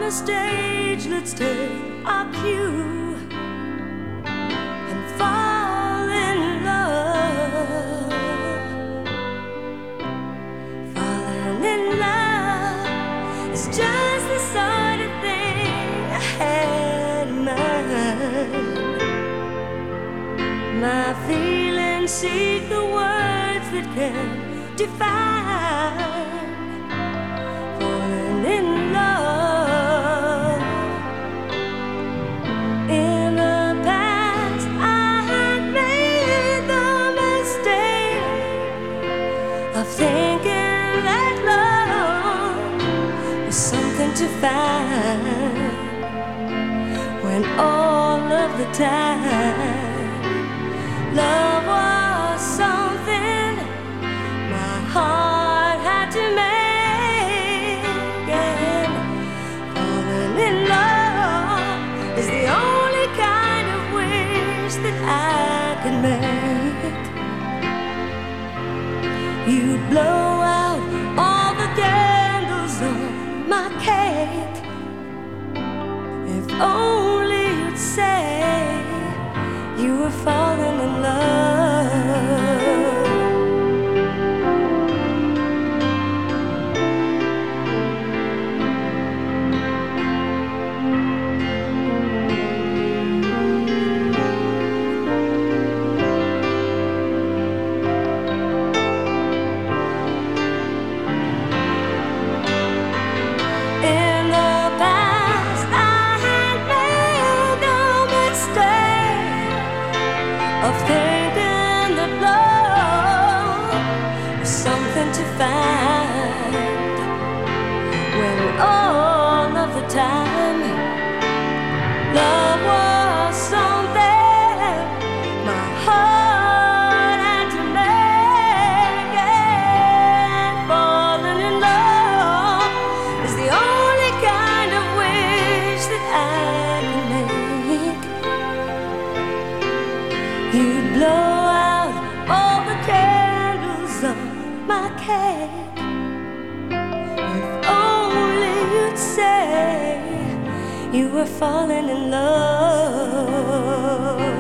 the stage, let's take our cue and fall in love. Falling in love is just the sort of thing I had in mind. My feelings seek the words that can define. Falling in love. In the past I had made the mistake of thinking that love was something to find, when all of the time love was something my heart had to make. And falling in love is the only kind of wish that I can make. You'd blow out all the candles on my cake if only you'd say you were falling in love. In the past I had made the mistake of thinking that love was something to find, when all of the time love was something my heart had to make. And falling in love is the only kind of wish that I can make. You'd blow out all the candles on my cake if only you'd say you were falling in love.